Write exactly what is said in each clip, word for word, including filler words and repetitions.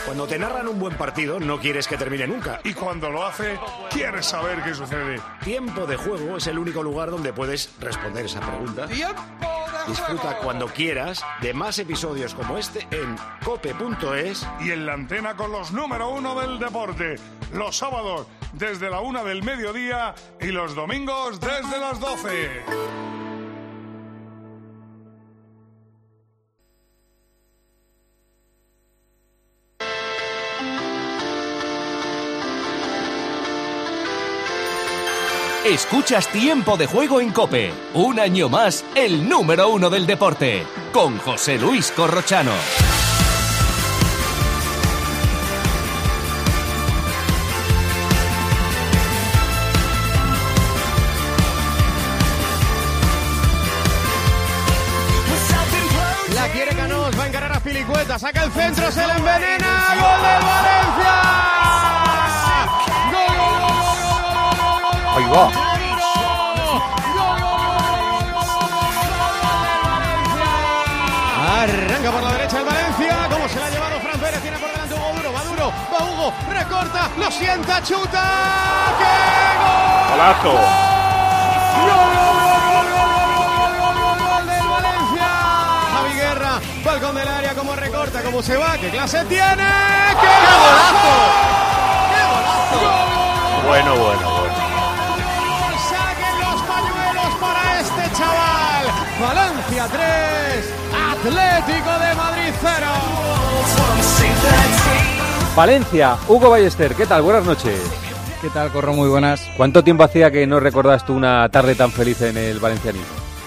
Cuando te narran un buen partido, no quieres que termine nunca. Y cuando lo hace, quieres saber qué sucede. Tiempo de Juego es el único lugar donde puedes responder esa pregunta. ¡Tiempo de Disfruta Juego! cuando quieras de más episodios como este en cope punto es. Y en la antena con los número uno del deporte. Los sábados desde la una del mediodía y los domingos desde las doce. Escuchas Tiempo de Juego en COPE. Un año más, el número uno del deporte. Con José Luis Corrochano. La quiere Canós, va a encarar a Pilicueta, saca el centro, se le envenena. ¡Gol del Valencia! ¡Gol, gol, gol, gol, gol, gol! Ahí va. Arranca por la derecha el Valencia. ¿Cómo se la ha llevado Fran Pérez? Tiene por delante Hugo Duro. Va Duro. Va Hugo. Recorta. Lo sienta. Chuta. ¡Qué gol! ¡Golazo! ¡Gol, gol, gol, gol, gol, gol del Valencia! Javi Guerra. Balcón del área. ¿Cómo recorta? ¿Cómo se va? ¿Qué clase tiene? ¡Qué golazo! ¡Qué golazo! Bueno, bueno, bueno. Saquen los pañuelos para este chaval. Valencia tres, Atlético de Madrid cero. Valencia, Hugo Ballester, ¿qué tal? Buenas noches. ¿Qué tal, Corro? Muy buenas. ¿Cuánto tiempo hacía que no recordás tú una tarde tan feliz en el valencianismo?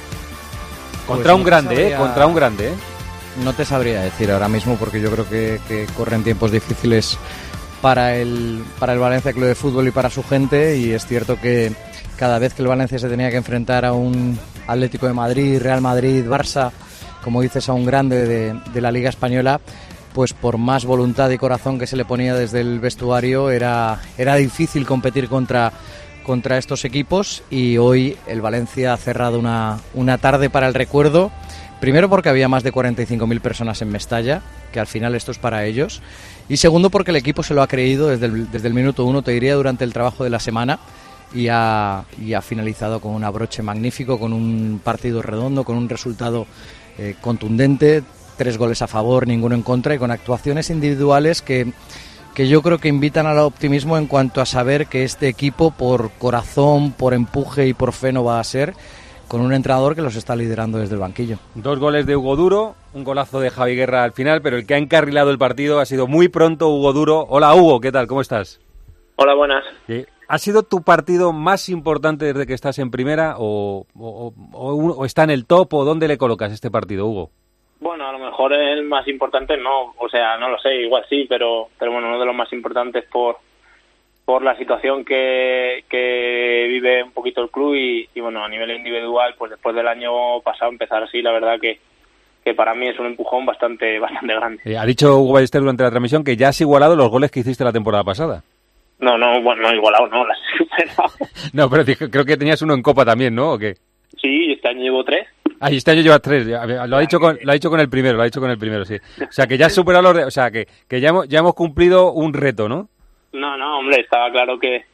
Contra Pues un no grande, sabría... ¿eh? Contra un grande, ¿eh? No te sabría decir ahora mismo porque yo creo que, que corren tiempos difíciles para el, para el Valencia Club de Fútbol y para su gente, y es cierto que cada vez que el Valencia se tenía que enfrentar a un Atlético de Madrid, Real Madrid, Barça, como dices, a un grande de, de la Liga Española, pues por más voluntad y corazón que se le ponía desde el vestuario, era, era difícil competir contra, contra estos equipos, y hoy el Valencia ha cerrado una, una tarde para el recuerdo. Primero porque había más de cuarenta y cinco mil personas en Mestalla, que al final esto es para ellos. Y segundo porque el equipo se lo ha creído desde el, desde el minuto uno, te diría durante el trabajo de la semana, y ha, y ha finalizado con un abroche magnífico, con un partido redondo, con un resultado eh, contundente, tres goles a favor, ninguno en contra, y con actuaciones individuales que, que yo creo que invitan al optimismo en cuanto a saber que este equipo, por corazón, por empuje y por fe, no va a ser, con un entrenador que los está liderando desde el banquillo. Dos goles de Hugo Duro, un golazo de Javi Guerra al final, pero el que ha encarrilado el partido ha sido muy pronto Hugo Duro. Hola Hugo, ¿qué tal? ¿Cómo estás? Hola, buenas. ¿Sí? ¿Ha sido tu partido más importante desde que estás en primera o, o, o, o está en el top, o dónde le colocas este partido, Hugo? Bueno, a lo mejor el más importante no, o sea, no lo sé, igual sí, pero pero bueno, uno de los más importantes por por la situación que, que vive un poquito el club y, y bueno, a nivel individual, pues después del año pasado empezar así, la verdad que que para mí es un empujón bastante bastante grande. Eh, ha dicho Hugo Ballester durante la transmisión que ya has igualado los goles que hiciste la temporada pasada. No, no, bueno, no igualado, no, las he superado. No, pero dije, creo que tenías uno en Copa también, ¿no? ¿O qué? Sí, este año llevo tres. Ah, y este año llevas tres. Lo ha dicho con, lo ha dicho con el primero, lo ha dicho con el primero, sí. O sea, que ya has superado los de, o sea, que, que ya hemos, ya hemos cumplido un reto, ¿no? No, no, hombre, estaba claro que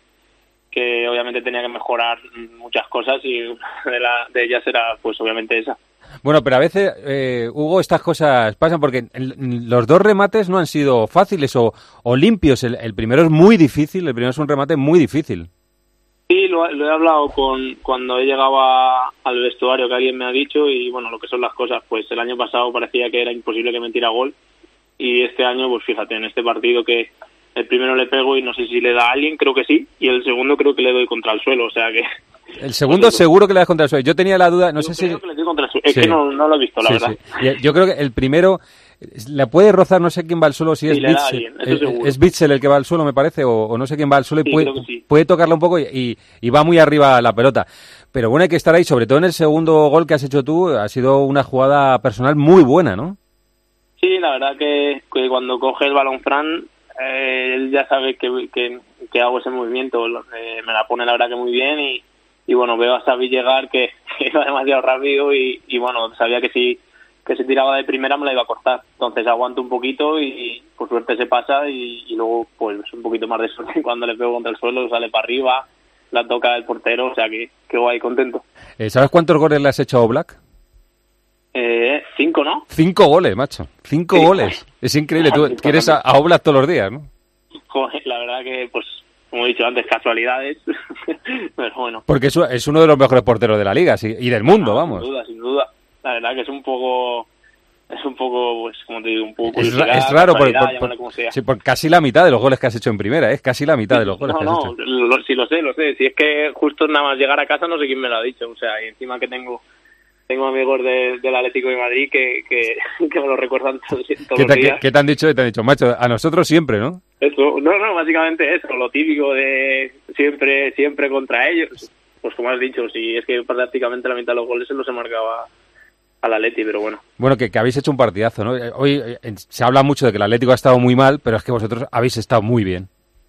que obviamente tenía que mejorar muchas cosas y una de, la, de ellas era, pues obviamente esa. Bueno, pero a veces, eh, Hugo, estas cosas pasan porque los dos remates no han sido fáciles o, o limpios. El, el primero es muy difícil, el primero es un remate muy difícil. Sí, lo, lo he hablado con cuando he llegado a, al vestuario, que alguien me ha dicho, y bueno, lo que son las cosas, pues el año pasado parecía que era imposible que metiera gol, y este año, pues fíjate, en este partido que el primero le pego y no sé si le da a alguien, creo que sí, y el segundo creo que le doy contra el suelo, o sea que... El segundo pues, seguro que le das contra el suelo. Yo tenía la duda, no sé si... Creo que le doy contra el suelo. Es sí. que no, no lo he visto, la sí, verdad. Sí. Yo creo que el primero le puede rozar, no sé quién va al suelo, si sí, es Bitzel. Es, es Bitzel el que va al suelo, me parece, o, o no sé quién va al suelo y sí, puede, sí. puede tocarla un poco y, y, y va muy arriba la pelota. Pero bueno, hay que estar ahí, sobre todo en el segundo gol que has hecho tú, ha sido una jugada personal muy buena, ¿no? Sí, la verdad que, que cuando coge el balón Fran, eh, él ya sabe que, que, que hago ese movimiento, eh, me la pone la verdad que muy bien y, y bueno, veo a Xavi llegar que, que iba demasiado rápido y, y bueno, sabía que si que se tiraba de primera me la iba a cortar. Entonces aguanto un poquito y por suerte se pasa y, y luego pues un poquito más de suerte cuando le pego contra el suelo, sale para arriba, la toca el portero, o sea que, que guay, contento. Eh, ¿Sabes cuántos goles le has hecho a Oblak? Eh, cinco, ¿no? Cinco goles, macho. Cinco Sí, goles. Es increíble. Tú sí, quieres a, a Oblak todos los días, ¿no? Joder, la verdad que, pues, como he dicho antes, casualidades. Pero bueno. Porque es, es uno de los mejores porteros de la liga sí, y del mundo, No, vamos. Sin duda, sin duda. La verdad que es un poco... Es un poco, pues, como te digo, un poco... Es, ra- es raro, por, por, por, por, sí, por casi la mitad de los goles que has hecho en primera, es ¿eh? Casi la mitad de los goles no, que has no, hecho. No, no, sí lo sé, lo sé. Si es que justo nada más llegar a casa no sé quién me lo ha dicho. O sea, y encima que tengo tengo amigos de, del Atlético de Madrid que, que, que me lo recuerdan todos, todos ¿Qué te, los días. ¿qué, ¿Qué te han dicho? Te han dicho, macho, a nosotros siempre, ¿no? Eso, no, no, básicamente eso, lo típico de siempre siempre contra ellos. Pues como has dicho, si es que prácticamente la mitad de los goles se los he marcado a, al Atleti, pero bueno. Bueno, que, que habéis hecho un partidazo, ¿no? Hoy eh, se habla mucho de que el Atlético ha estado muy mal, pero es que vosotros habéis estado muy bien.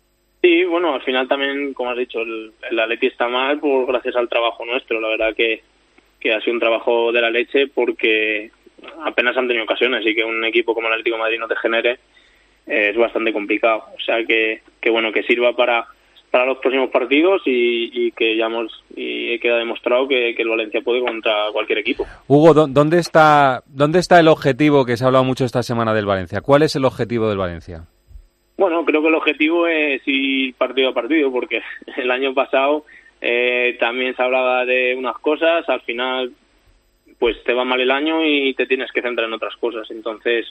Sí, bueno, al final también, como has dicho, el, el Atleti está mal por gracias al trabajo nuestro. La verdad que, que ha sido un trabajo de la leche porque apenas han tenido ocasiones y que un equipo como el Atlético de Madrid no te genere eh, es bastante complicado. O sea que, que bueno, que sirva para para los próximos partidos y, y que ya hemos y queda demostrado que, que el Valencia puede contra cualquier equipo. Hugo, ¿dónde está dónde está el objetivo que se ha hablado mucho esta semana del Valencia? ¿Cuál es el objetivo del Valencia? Bueno, creo que el objetivo es ir partido a partido, porque el año pasado eh, también se hablaba de unas cosas, al final pues te va mal el año y te tienes que centrar en otras cosas. Entonces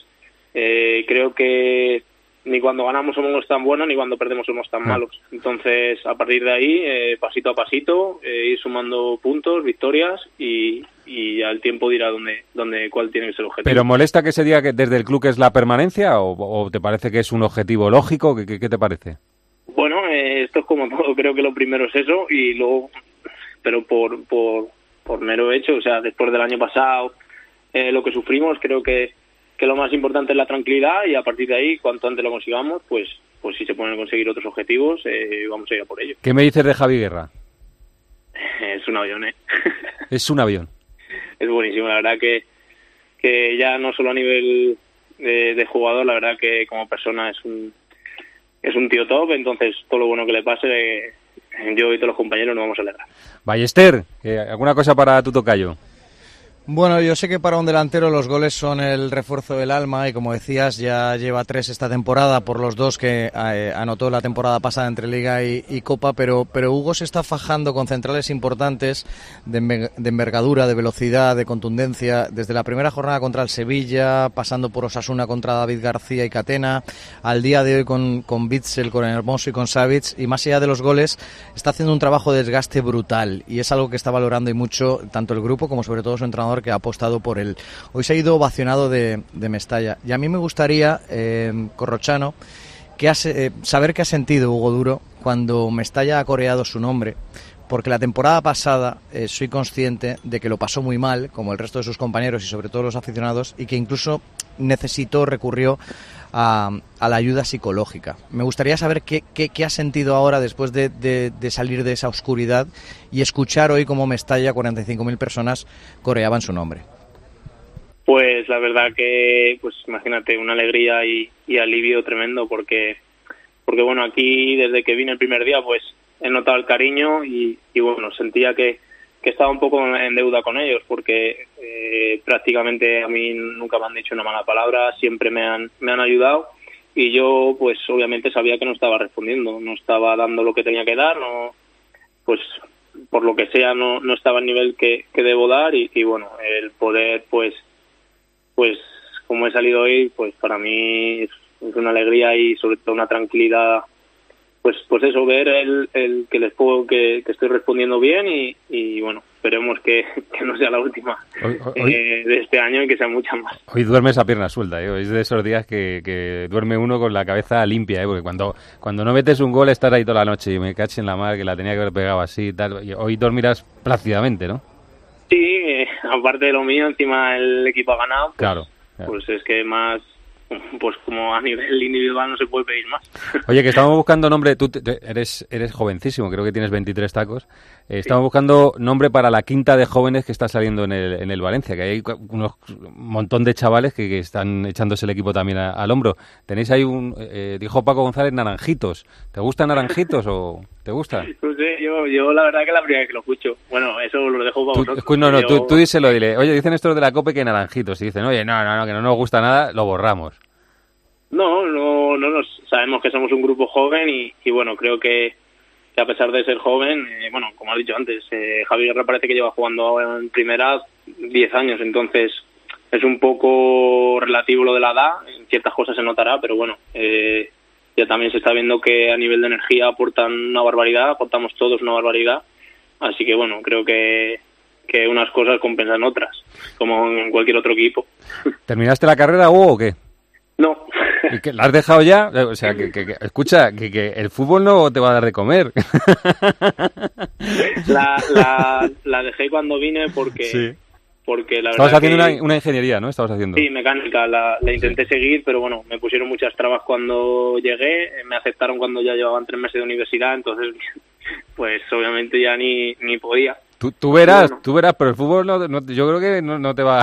eh, creo que ni cuando ganamos somos tan buenos ni cuando perdemos somos tan malos. Entonces, a partir de ahí, eh, pasito a pasito, eh, ir sumando puntos, victorias y, y al tiempo dirá dónde, dónde, cuál tiene que ser el objetivo. ¿Pero molesta que se diga que desde el club que es la permanencia o, o te parece que es un objetivo lógico? ¿Qué, qué, qué te parece? Bueno, eh, esto es como todo. Creo que lo primero es eso y luego, pero por, por, por mero hecho, o sea, después del año pasado, eh, lo que sufrimos, creo que que lo más importante es la tranquilidad y a partir de ahí, cuanto antes lo consigamos, pues pues si se pueden conseguir otros objetivos, eh, vamos a ir a por ello. ¿Qué me dices de Javi Guerra? Es un avión, ¿eh? Es un avión. Es buenísimo, la verdad que, que ya no solo a nivel de, de jugador, la verdad que como persona es un es un tío top, entonces todo lo bueno que le pase, eh, yo y todos los compañeros nos vamos a alegrar. Ballester, ¿alguna cosa para tu tocayo? Bueno, yo sé que para un delantero los goles son el refuerzo del alma y como decías ya lleva tres esta temporada por los dos que eh, anotó la temporada pasada entre Liga y, y Copa, pero, pero Hugo se está fajando con centrales importantes de, de envergadura, de velocidad, de contundencia, desde la primera jornada contra el Sevilla, pasando por Osasuna contra David García y Catena, al día de hoy con, con Bitzel, con Hermoso y con Savic, y más allá de los goles está haciendo un trabajo de desgaste brutal y es algo que está valorando y mucho tanto el grupo como sobre todo su entrenador que ha apostado por él. Hoy se ha ido ovacionado de, de Mestalla y a mí me gustaría, eh, Corrochano, que ha, eh, saber qué ha sentido Hugo Duro cuando Mestalla ha coreado su nombre, porque la temporada pasada eh, soy consciente de que lo pasó muy mal, como el resto de sus compañeros y sobre todo los aficionados, y que incluso necesitó, recurrió a, a la ayuda psicológica. Me gustaría saber qué, qué, qué ha sentido ahora después de, de, de salir de esa oscuridad y escuchar hoy cómo Mestalla, cuarenta y cinco mil personas coreaban su nombre. Pues la verdad que, pues imagínate, una alegría y, y alivio tremendo porque, porque bueno, aquí desde que vine el primer día, pues he notado el cariño y, y bueno, sentía que, que estaba un poco en deuda con ellos porque eh, prácticamente a mí nunca me han dicho una mala palabra, siempre me han, me han ayudado y yo pues obviamente sabía que no estaba respondiendo, no estaba dando lo que tenía que dar, no pues por lo que sea no, no estaba al nivel que, que debo dar y, y bueno, el poder pues pues como he salido hoy, pues para mí es, es una alegría y sobre todo una tranquilidad. Pues pues eso, ver el, el que les puedo que, que estoy respondiendo bien y, y bueno, esperemos que, que no sea la última hoy, hoy, eh, de este año y que sean muchas más. Hoy duermes a pierna suelta, ¿eh? Hoy es de esos días que, que duerme uno con la cabeza limpia, ¿eh? Porque cuando cuando no metes un gol estás ahí toda la noche y me caché en la mar que la tenía que haber pegado así y tal. Y hoy dormirás plácidamente, ¿no? Sí, eh, aparte de lo mío, encima el equipo ha ganado. Pues, claro, claro. Pues es que más pues como a nivel individual no se puede pedir más. Oye, que estamos buscando nombre, tú te, eres eres jovencísimo, creo que tienes veintitrés tacos, eh, estamos sí. buscando nombre para la quinta de jóvenes que está saliendo en el, en el Valencia, que hay unos, un montón de chavales que, que están echándose el equipo también a, al hombro. Tenéis ahí un, eh, dijo Paco González, Naranjitos. ¿Te gustan Naranjitos o te gusta? No sé, yo, yo la verdad que la primera vez que lo escucho. Bueno, eso lo dejo para tú, vosotros. No, no, yo... tú, tú díselo, dile, oye, dicen estos de la COPE que Naranjitos, y dicen, oye, no, no, no, que no nos gusta nada, lo borramos. No, no, no nos sabemos que somos un grupo joven y, y bueno, creo que, que a pesar de ser joven, eh, bueno, como has dicho antes, eh, Javi Guerra parece que lleva jugando en primera diez años, entonces es un poco relativo lo de la edad, en ciertas cosas se notará, pero bueno, eh, ya también se está viendo que a nivel de energía aportan una barbaridad, aportamos todos una barbaridad, así que bueno, creo que, que unas cosas compensan otras, como en cualquier otro equipo. ¿Terminaste la carrera, Hugo, o qué? No. ¿Y que la has dejado ya? O sea, que, que, que escucha, que, que el fútbol no te va a dar de comer. La, la, la dejé cuando vine porque... Sí. Porque la Estabas verdad haciendo que, una, una ingeniería, ¿no? Estabas haciendo. Sí, mecánica. La, la intenté sí. seguir, pero bueno, me pusieron muchas trabas cuando llegué. Me aceptaron cuando ya llevaban tres meses de universidad, entonces, pues obviamente ya ni, ni podía. Tú, tú verás, bueno. tú verás, pero el fútbol no, no, yo creo que no, no te va...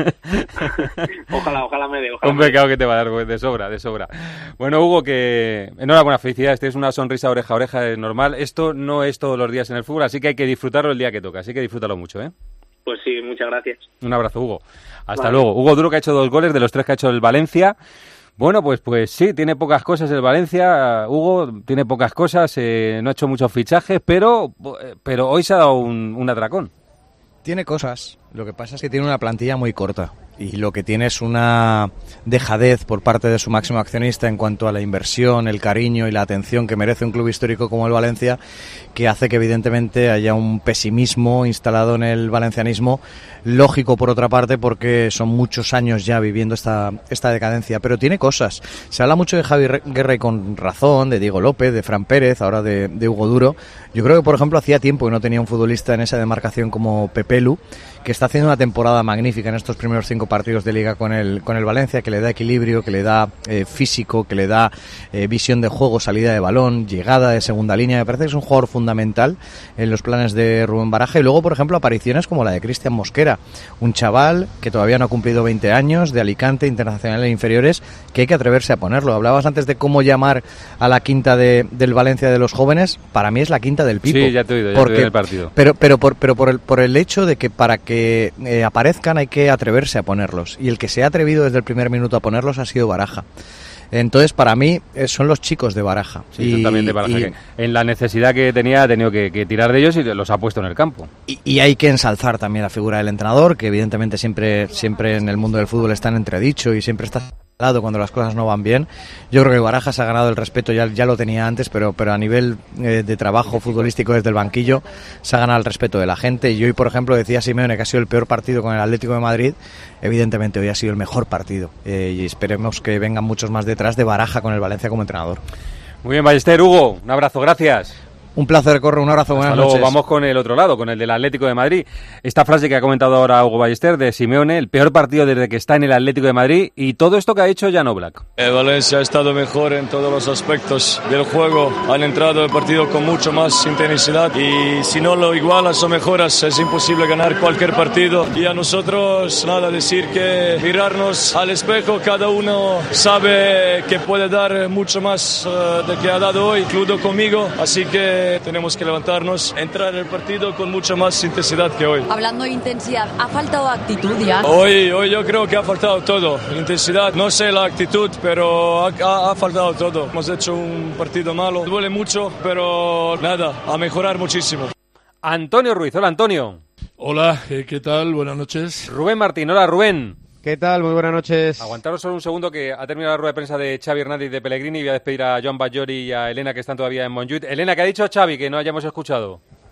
ojalá, ojalá me dé. Ojalá Un pecado que te va a dar de sobra, de sobra. Bueno, Hugo, que enhorabuena, felicidades, tienes una sonrisa oreja a oreja, es normal. Esto no es todos los días en el fútbol, así que hay que disfrutarlo el día que toca, así que disfrútalo mucho, ¿eh? Pues sí, muchas gracias. Un abrazo, Hugo. Hasta vale. luego. Hugo Duro, que ha hecho dos goles de los tres que ha hecho el Valencia. Bueno, pues pues sí, tiene pocas cosas el Valencia. Hugo tiene pocas cosas, eh, no ha hecho muchos fichajes, pero, pero hoy se ha dado un, un atracón. Tiene cosas, lo que pasa es que tiene una plantilla muy corta y lo que tiene es una dejadez por parte de su máximo accionista en cuanto a la inversión, el cariño y la atención que merece un club histórico como el Valencia, que hace que evidentemente haya un pesimismo instalado en el valencianismo, lógico por otra parte porque son muchos años ya viviendo esta, esta decadencia, pero tiene cosas. Se habla mucho de Javi Guerra y con razón, de Diego López, de Fran Pérez, ahora de, de Hugo Duro. Yo creo que por ejemplo hacía tiempo que no tenía un futbolista en esa demarcación como Pepe Lu, que está haciendo una temporada magnífica en estos primeros cinco partidos de Liga con el con el Valencia, que le da equilibrio, que le da eh, físico, que le da eh, visión de juego, salida de balón, llegada de segunda línea. Me parece que es un jugador fundamental en los planes de Rubén Baraja. Y luego, por ejemplo, apariciones como la de Cristian Mosquera, un chaval que todavía no ha cumplido veinte años, de Alicante, internacional en inferiores, que hay que atreverse a ponerlo. Hablabas antes de cómo llamar a la quinta de, del Valencia de los jóvenes. Para mí es la quinta del Pipo. Sí, ya te he oído, ya porque, te he oído el partido. Pero, pero, por, pero por, el, por el hecho de que para que que eh, aparezcan hay que atreverse a ponerlos, y el que se ha atrevido desde el primer minuto a ponerlos ha sido Baraja. Entonces, para mí, eh, son los chicos de Baraja. Sí, y, son también de Baraja. Y, que en la necesidad que tenía ha tenido que, que tirar de ellos y los ha puesto en el campo. Y, y hay que ensalzar también la figura del entrenador, que evidentemente siempre, siempre en el mundo del fútbol está en entredicho y siempre está cuando las cosas no van bien. Yo creo que Baraja se ha ganado el respeto, ya, ya lo tenía antes, pero, pero a nivel eh, de trabajo futbolístico desde el banquillo se ha ganado el respeto de la gente. Y hoy, por ejemplo, decía Simeone que ha sido el peor partido con el Atlético de Madrid. Evidentemente hoy ha sido el mejor partido, eh, y esperemos que vengan muchos más detrás de Baraja con el Valencia como entrenador. Muy bien, Ballester. Hugo, un abrazo, gracias. Un placer, Corro, un abrazo, buenas Hasta luego. noches. Vamos con el otro lado, con el del Atlético de Madrid. Esta frase que ha comentado ahora Hugo Ballester de Simeone, el peor partido desde que está en el Atlético de Madrid, y todo esto que ha hecho Jan Oblak. El Valencia ha estado mejor en todos los aspectos del juego, han entrado el partido con mucho más intensidad y si no lo igualas o mejoras es imposible ganar cualquier partido. Y a nosotros nada, decir que mirarnos al espejo, cada uno sabe que puede dar mucho más uh, de que ha dado hoy, incluido conmigo, así que tenemos que levantar entrar en el partido con mucha más intensidad que hoy. Hablando de intensidad, ¿ha faltado actitud ya? Hoy, hoy yo creo que ha faltado todo. Intensidad, no sé la actitud, pero ha, ha, ha faltado todo. Hemos hecho un partido malo, duele mucho, pero nada, a mejorar muchísimo. Antonio Ruiz, hola Antonio. Hola, ¿qué tal? Buenas noches. Rubén Martín, hola Rubén. ¿Qué tal? Muy buenas noches. Aguantaros solo un segundo que ha terminado la rueda de prensa de Xavi Hernández y de Pellegrini y voy a despedir a Joan Bajori y a Elena que están todavía en Montjuïc. Elena, ¿qué ha dicho Xavi que no hayamos escuchado?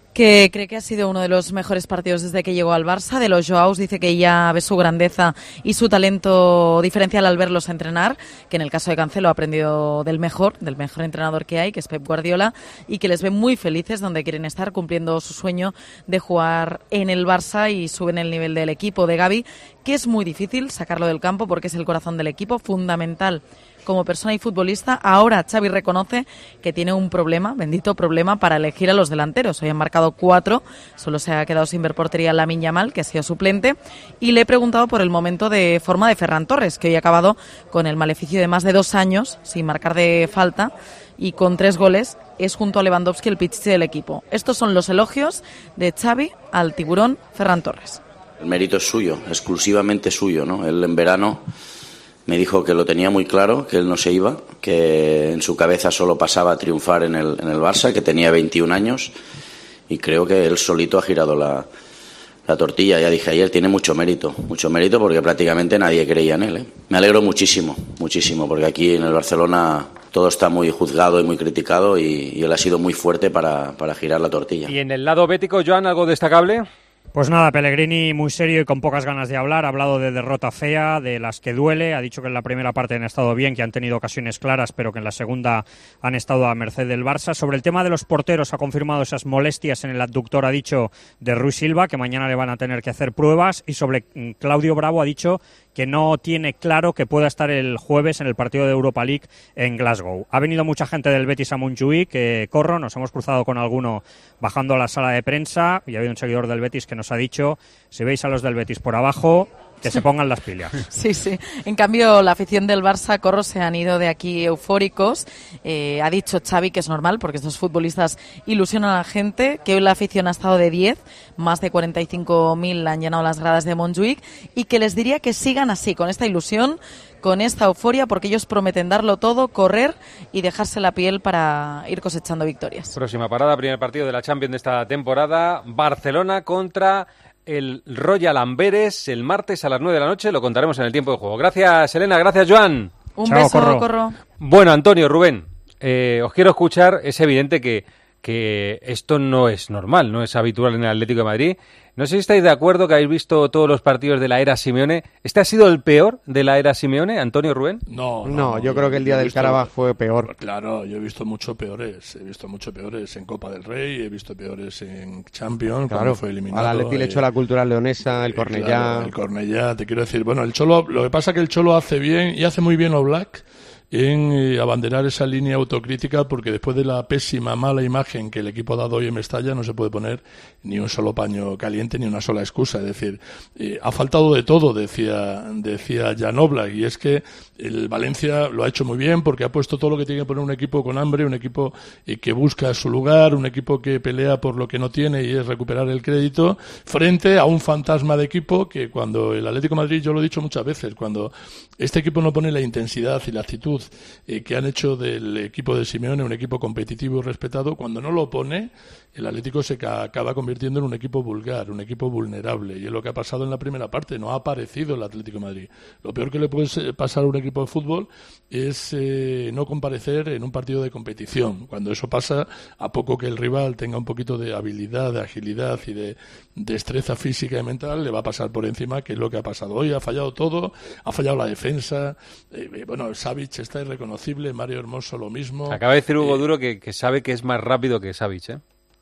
Que cree que ha sido uno de los mejores partidos desde que llegó al Barça. De los Joaos dice que ya ve su grandeza y su talento diferencial al verlos entrenar, que en el caso de Cancelo ha aprendido del mejor, del mejor entrenador que hay, que es Pep Guardiola, y que les ve muy felices donde quieren estar, cumpliendo su sueño de jugar en el Barça, y suben el nivel del equipo de Gavi, que es muy difícil sacarlo del campo porque es el corazón del equipo, fundamental como persona y futbolista. Ahora Xavi reconoce que tiene un problema, bendito problema, para elegir a los delanteros. Hoy han marcado cuatro, solo se ha quedado sin ver portería Lamine Yamal, que ha sido suplente, y le he preguntado por el momento de forma de Ferran Torres, que hoy ha acabado con el maleficio de más de dos años sin marcar de falta y con tres goles. Es junto a Lewandowski el pichichi del equipo. Estos son los elogios de Xavi al tiburón Ferran Torres. El mérito es suyo, exclusivamente suyo, ¿no? Él en verano me dijo que lo tenía muy claro, que él no se iba, que en su cabeza solo pasaba a triunfar en el, en el Barça, que tenía veintiún años, y creo que él solito ha girado la, la tortilla. Ya dije ayer, tiene mucho mérito, mucho mérito porque prácticamente nadie creía en él, ¿eh? Me alegro muchísimo, muchísimo, porque aquí en el Barcelona todo está muy juzgado y muy criticado, y, y él ha sido muy fuerte para, para girar la tortilla. ¿Y en el lado bético, Joan, algo destacable? Pues nada, Pellegrini muy serio y con pocas ganas de hablar. Ha hablado de derrota fea, de las que duele. Ha dicho que en la primera parte han estado bien, que han tenido ocasiones claras, pero que en la segunda han estado a merced del Barça. Sobre el tema de los porteros, ha confirmado esas molestias en el abductor, ha dicho, de Rui Silva, que mañana le van a tener que hacer pruebas. Y sobre Claudio Bravo ha dicho que no tiene claro que pueda estar el jueves en el partido de Europa League en Glasgow. Ha venido mucha gente del Betis a Montjuïc, que corro, nos hemos cruzado con alguno bajando a la sala de prensa, y ha habido un seguidor del Betis que nos ha dicho, si veis a los del Betis por abajo, que se pongan las pilas. Sí, sí. En cambio, la afición del Barça, corro, se han ido de aquí eufóricos. Eh, ha dicho Xavi que es normal, porque estos futbolistas ilusionan a la gente, que hoy la afición ha estado de diez, más de cuarenta y cinco mil han llenado las gradas de Montjuïc, y que les diría que sigan así, con esta ilusión, con esta euforia, porque ellos prometen darlo todo, correr y dejarse la piel para ir cosechando victorias. Próxima parada, primer partido de la Champions de esta temporada, Barcelona contra el Royal Amberes, el martes a las nueve de la noche. Lo contaremos en el tiempo de juego. Gracias, Elena. Gracias, Joan. Un Chao, beso, corro. corro. Bueno, Antonio, Rubén, eh, os quiero escuchar. Es evidente que, que esto no es normal, no es habitual en el Atlético de Madrid. No sé si estáis de acuerdo, que habéis visto todos los partidos de la era Simeone. ¿Este ha sido el peor de la era Simeone, Antonio, Rubén? No, no, no yo, yo creo que el día del visto, Carabao fue peor. Claro, yo he visto mucho peores. He visto mucho peores en Copa del Rey, he visto peores en Champions, claro, cuando fue eliminado. Al Atleti le echó la Cultural Leonesa, el Cornellá. Claro, el Cornellá, te quiero decir. Bueno, el Cholo, lo que pasa es que el Cholo hace bien, y hace muy bien Oblak, en eh, abanderar esa línea autocrítica, porque después de la pésima, mala imagen que el equipo ha dado hoy en Mestalla, no se puede poner ni un solo paño caliente ni una sola excusa. Es decir, eh, ha faltado de todo, decía decía Jan Oblak, y es que el Valencia lo ha hecho muy bien, porque ha puesto todo lo que tiene que poner un equipo con hambre, un equipo eh, que busca su lugar, un equipo que pelea por lo que no tiene y es recuperar el crédito, frente a un fantasma de equipo que, cuando el Atlético de Madrid, yo lo he dicho muchas veces, cuando este equipo no pone la intensidad y la actitud Eh, que han hecho del equipo de Simeone un equipo competitivo y respetado, cuando no lo pone, el Atlético se ca- acaba convirtiendo en un equipo vulgar, un equipo vulnerable, y es lo que ha pasado en la primera parte. No ha aparecido el Atlético de Madrid. Lo peor que le puede pasar a un equipo de fútbol es eh, no comparecer en un partido de competición. Cuando eso pasa, a poco que el rival tenga un poquito de habilidad, de agilidad y de destreza física y mental, le va a pasar por encima, que es lo que ha pasado hoy. Ha fallado todo, ha fallado la defensa, eh, bueno, Savic está irreconocible, Mario Hermoso lo mismo. Acaba de decir Hugo eh, Duro que, que sabe que es más rápido que Savic, ¿eh?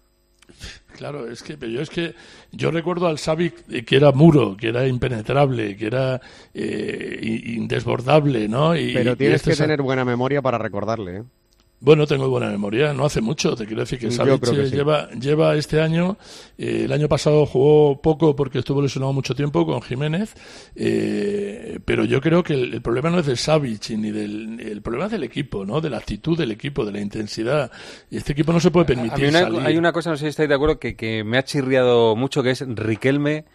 Claro, es que pero yo es que yo recuerdo al Savic que era muro, que era impenetrable, que era eh, indesbordable, ¿no? Y, pero tienes y este que tener buena memoria para recordarle, ¿eh? Bueno, tengo buena memoria, no hace mucho, te quiero decir que Savic que sí. lleva, lleva este año, eh, el año pasado jugó poco porque estuvo lesionado mucho tiempo con Jiménez, eh, pero yo creo que el, el problema no es de Savic ni del, el problema es del equipo, ¿no? De la actitud del equipo, de la intensidad, y este equipo no se puede permitir a mí una, salir. Hay una cosa, no sé si estáis de acuerdo, que, que me ha chirriado mucho, que es Riquelme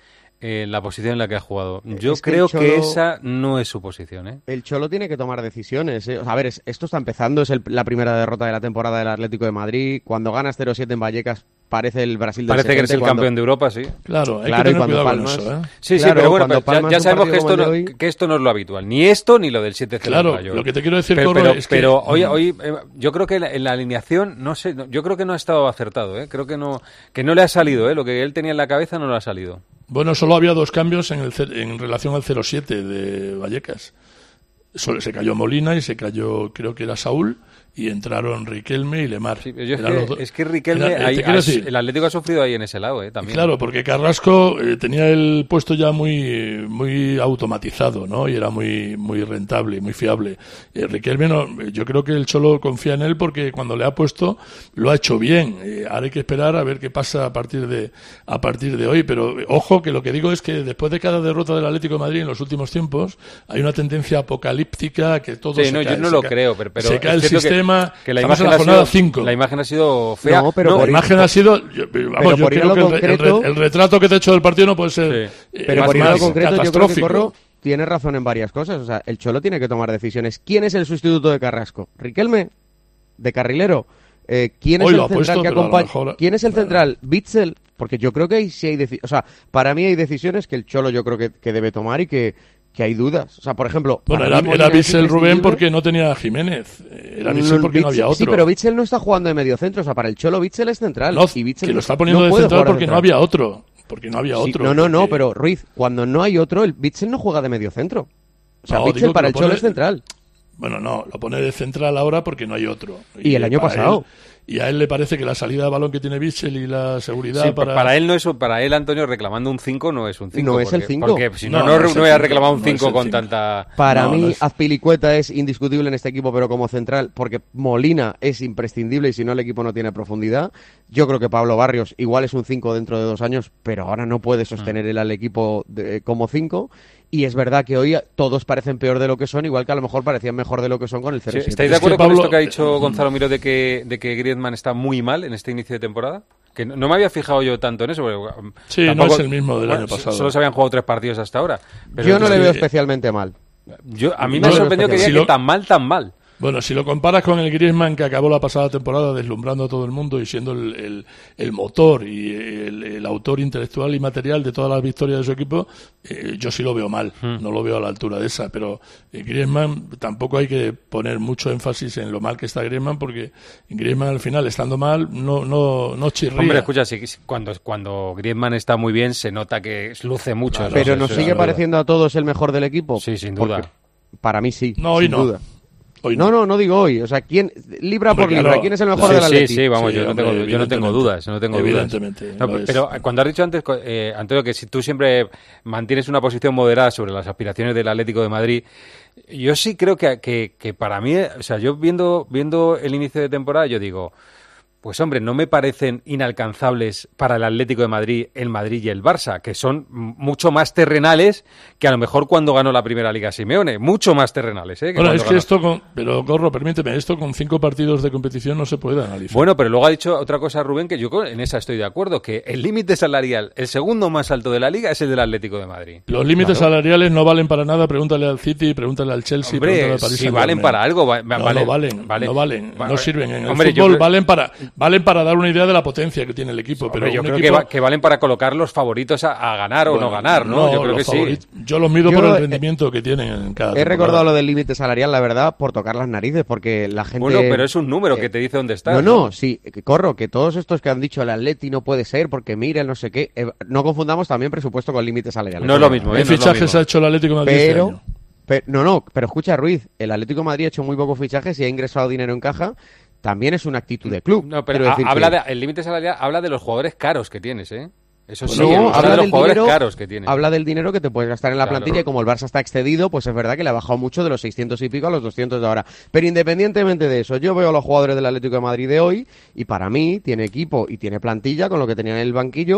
en la posición en la que ha jugado. Yo Es que creo el Cholo- que esa no es su posición, ¿eh? El Cholo tiene que tomar decisiones. ¿eh? O sea, a ver, es- esto está empezando, es el- la primera derrota de la temporada del Atlético de Madrid. Cuando ganas cero siete en Vallecas, parece el Brasil del Parece que eres setenta, el cuando- campeón de Europa, sí. Claro, hay Claro, que y tener cuando cuidado palmas- con eso, ¿eh? Sí, sí, Claro, pero bueno, cuando pero ya, palmas ya un sabemos que partido esto, como no, el de hoy- que esto no es lo habitual. Ni esto ni lo del siete cero. Claro, en Rayo. lo que te quiero decir, pero, Corro, pero, es que- pero hoy, Mm. hoy eh, yo creo que la- en la alineación, no sé, no- yo creo que no ha estado acertado, ¿eh? Creo que no, que no le ha salido, ¿eh? Lo que él tenía en la cabeza no le ha salido. Bueno, solo había dos cambios en, el, ce- en relación al cero siete de Vallecas. Solo se cayó Molina y se cayó, creo que era Saúl, y entraron Riquelme y Lemar. Yo es, Eran los que, dos. es que Riquelme, Era- eh, ahí- te quiero has- decir- el Atlético ha sufrido ahí en ese lado, ¿eh? También. Claro, porque Carrasco eh, tenía el puesto ya muy muy automatizado, ¿no? Y era muy muy rentable y muy fiable. Eh, Riquelme, no, yo creo que el Cholo confía en él porque cuando le ha puesto lo ha hecho bien. Eh, ahora hay que esperar a ver qué pasa a partir de a partir de hoy. Pero eh, ojo, que lo que digo es que después de cada derrota del Atlético de Madrid en los últimos tiempos hay una tendencia apocalíptica que todo Sí, se no, cae, yo no se lo cae. creo, pero, pero se cae es el cierto que- sistema. que la Estamos imagen en la ha jornada sido- cinco. La imagen ha sido fea. No, pero No, por la imagen ha sido. Yo, vamos, Pero yo por ir a creo lo que el, re- el re- concreto- el retrato que te he hecho del partido no puede ser. eh, Pero más- por ir a lo más concreto, yo creo que catastrófico. Corro tiene razón en varias cosas. O sea, el Cholo tiene que tomar decisiones. ¿Quién es el sustituto de Carrasco? ¿Riquelme? ¿De carrilero? Eh, ¿Quién es Hoy el lo ha central puesto, que pero a lo acompaña? mejor- ¿Quién es el central? ¿Bitzel? Porque yo creo que ahí sí hay decisiones. O sea, para mí hay decisiones que el Cholo yo creo que, que debe tomar y que, que hay dudas. O sea, por ejemplo. Bueno, para era, mí era Molina es Bitzel Rubén imprescindible. porque no tenía a Jiménez. Era Bitzel porque no había Bitzel- otro. Sí, pero Bitzel no está jugando de medio centro. O sea, para el Cholo Bitzel es central. No, y Bitzel que lo está poniendo no de puede central jugar de porque no central. había otro. Porque no había Sí, otro. no, no, no, porque- pero Ruiz, cuando no hay otro, el Bitzel no juega de medio centro. O sea, No, Bitzel digo que para lo el Cholo pone- es central. Bueno, no, lo pone de central ahora porque no hay otro. Y el año para pasado. él- y a él le parece que la salida de balón que tiene Bitzel y la seguridad Sí, para... para él no es un- para él Antonio reclamando un cinco no es un cinco. No es el porque- cinco. Porque si no, No, no, no no, es el hubiera cinco, reclamado un no es cinco el con cinco. tanta... Para No, mí, no es- Azpilicueta es indiscutible en este equipo, pero como central, porque Molina es imprescindible y si no el equipo no tiene profundidad. Yo creo que Pablo Barrios igual es un cinco dentro de dos años, pero ahora no puede sostener él al equipo de- como cinco. Y es verdad que hoy todos parecen peor de lo que son, igual que a lo mejor parecían mejor de lo que son con el Sí, cero siete. ¿estáis de Es que acuerdo con Pablo- esto que ha dicho Gonzalo Miró de que, de que Griezmann está muy mal en este inicio de temporada? Que no, no me había fijado yo tanto en eso. Porque, um, Sí, no tampoco- es el mismo del bueno, año pasado. Solo se habían jugado tres partidos hasta ahora. Pero Yo no le sí, veo eh, especialmente mal. yo- a mí no me le ha veo sorprendido que diga especial. que Si lo- tan mal, tan mal. Bueno, si lo comparas con el Griezmann que acabó la pasada temporada deslumbrando a todo el mundo y siendo el, el, el motor y el, el autor intelectual y material de todas las victorias de su equipo, eh, yo sí lo veo mal, no lo veo a la altura de esa, pero eh, Griezmann tampoco hay que poner mucho énfasis en lo mal que está Griezmann porque Griezmann al final estando mal no no no chirría. Hombre, escucha, sí, sí, cuando, cuando Griezmann está muy bien se nota que luce mucho. Claro, eso, Pero eso, nos eso, sigue sin duda. pareciendo a todos el mejor del equipo. Sí, sin Porque duda. Para mí sí. No, hoy sin no. duda. Hoy No, no, no digo hoy. O sea, ¿quién libra Hombre, por libra? claro. ¿Quién es el mejor Sí, del Sí, Atleti? sí, vamos, Sí, yo, no hombre, tengo, yo no tengo evidentemente. dudas, no tengo dudas. Evidentemente, No, lo es. pero cuando has dicho antes, eh, Antonio, que si tú siempre mantienes una posición moderada sobre las aspiraciones del Atlético de Madrid, yo sí creo que, que, que para mí, o sea, yo viendo, viendo el inicio de temporada, yo digo, pues hombre, no me parecen inalcanzables para el Atlético de Madrid, el Madrid y el Barça, que son m- mucho más terrenales que a lo mejor cuando ganó la primera Liga Simeone, mucho más terrenales, ¿eh? que Bueno, cuando es que ganó. esto con, pero Corro, permíteme, esto con cinco partidos de competición no se puede analizar. Bueno, pero luego ha dicho otra cosa Rubén, que yo con- en esa estoy de acuerdo, que el límite salarial, el segundo más alto de la Liga, es el del Atlético de Madrid. Los límites salariales no valen para nada, pregúntale al City, pregúntale al Chelsea, Hombre, pregúntale al Paris si Saint-Germain. valen para algo, va- no, valen, no valen, valen. no valen, Va- no sirven. En el Hombre, yo fútbol creo- valen para valen para dar una idea de la potencia que tiene el equipo, Hombre, pero yo un creo equipo- que, va- que valen para colocar los favoritos a, a ganar o Bueno, no ganar, ¿no? yo creo los que sí. favoritos- Yo los mido Yo, por el eh, rendimiento que tienen en cada He temporada. recordado lo del límite salarial, la verdad, por tocar las narices, porque la gente... Bueno, pero es un número que te dice dónde estás. No, no, sí, que corro, que todos estos que han dicho el Atleti no puede ser porque mira el no sé qué, eh, no confundamos también presupuesto con límite salarial. No es lo mismo, ¿eh? ¿Qué No es lo fichajes mismo. ha hecho el Atlético de Madrid este Pero, año? pe- no, no, pero escucha Ruiz, el Atlético de Madrid ha hecho muy pocos fichajes y ha ingresado dinero en caja, también es una actitud de club. No, pero Quiero ha- decir habla que- de, el límite salarial habla de los jugadores caros que tienes, ¿eh? Eso sí, No, habla habla de los del jugadores dinero, caros que tienes. habla del dinero que te puedes gastar en la Claro. plantilla y como el Barça está excedido, pues es verdad que le ha bajado mucho de los seiscientos y pico a los doscientos de ahora. Pero independientemente de eso, yo veo a los jugadores del Atlético de Madrid de hoy y para mí tiene equipo y tiene plantilla con lo que tenía en el banquillo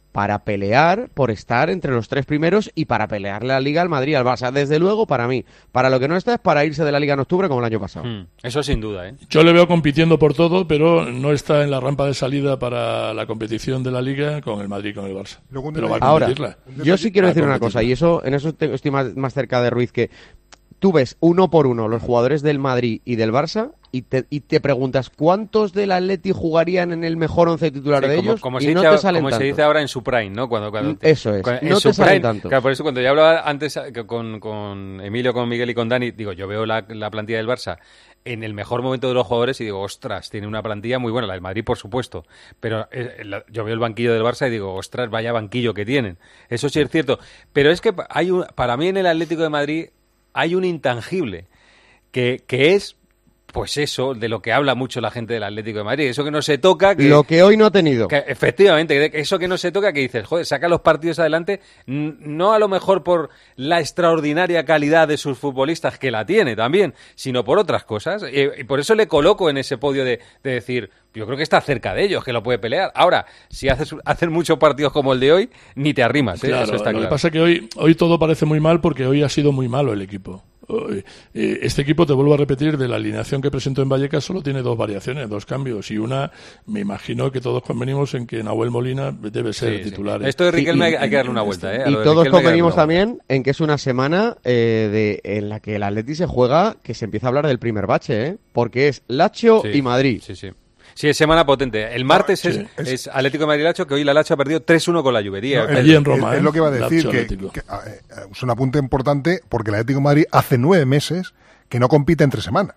para pelear por estar entre los tres primeros y para pelearle la Liga al Madrid y al Barça. Desde luego, para mí. Para lo que no está es para irse de la Liga en octubre como el año pasado. Mm, eso sin duda, ¿eh? Yo le veo compitiendo por todo, pero no está en la rampa de salida para la competición de la Liga con el Madrid y con el Barça. Pero va a Ahora, competirla. yo sí quiero decir una cosa, y eso en eso te- estoy más, más cerca de Ruiz, que tú ves uno por uno los jugadores del Madrid y del Barça y te, y te preguntas cuántos del Atleti jugarían en el mejor once titular Sí, de como, ellos como y se no dice, te salen como se tantos. dice ahora en su prime, ¿no? Cuando, cuando Eso es, cuando- en no su te salen prime. tantos. Claro, por eso cuando yo hablaba antes eh, con, con Emilio, con Miguel y con Dani, digo, yo veo la, la plantilla del Barça en el mejor momento de los jugadores y digo, ostras, tiene una plantilla muy buena, la del Madrid por supuesto, pero eh, la- yo veo el banquillo del Barça y digo, ostras, vaya banquillo que tienen. Eso sí es cierto, pero es que hay un, para mí en el Atlético de Madrid hay un intangible que, que es, pues eso, de lo que habla mucho la gente del Atlético de Madrid, eso que no se toca, que, Lo que hoy no ha tenido. que efectivamente, que eso que no se toca, que dices, joder, saca los partidos adelante, n- no a lo mejor por la extraordinaria calidad de sus futbolistas, que la tiene también, sino por otras cosas, y, y por eso le coloco en ese podio de, de decir, yo creo que está cerca de ellos, que lo puede pelear. Ahora, si haces, haces muchos partidos como el de hoy, ni te arrimas, ¿eh? Claro, Eso está lo claro. que pasa es que hoy, hoy todo parece muy mal porque hoy ha sido muy malo el equipo. Hoy, eh, este equipo, te vuelvo a repetir, de la alineación que presentó en Vallecas solo tiene dos variaciones, dos cambios, y una, me imagino que todos convenimos en que Nahuel Molina debe ser Sí, sí. titular. Esto de Riquelme Y- hay, hay que darle una y- vuelta, ¿eh? A Y lo de todos Riquelme hay que darle convenimos una vuelta. también en que es una semana eh, de, en la que el Atleti se juega, que se empieza a hablar del primer bache, ¿eh? Porque es Lazio Sí, y Madrid. Sí, sí. Sí, es semana potente. El martes Sí. es, es Atlético de Madrid-Lacho, que hoy la Lacho ha perdido tres uno con la Juvería. No, Allí es- en Roma, es, es ¿eh? lo que iba a decir, Lazio que, Atlético. que, eh, es un apunte importante porque el Atlético de Madrid hace nueve meses que no compite entre semana.